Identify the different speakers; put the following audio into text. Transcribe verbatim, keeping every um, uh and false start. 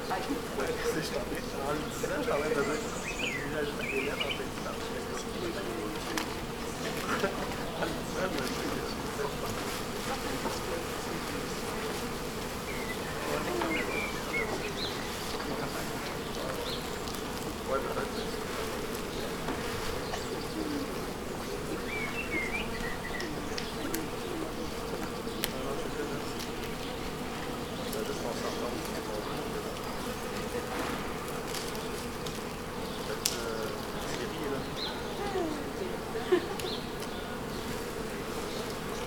Speaker 1: C'est je parlais, en le disant, je parlais de dire, j'imagine Hélène en fait, en le disant, je me dis,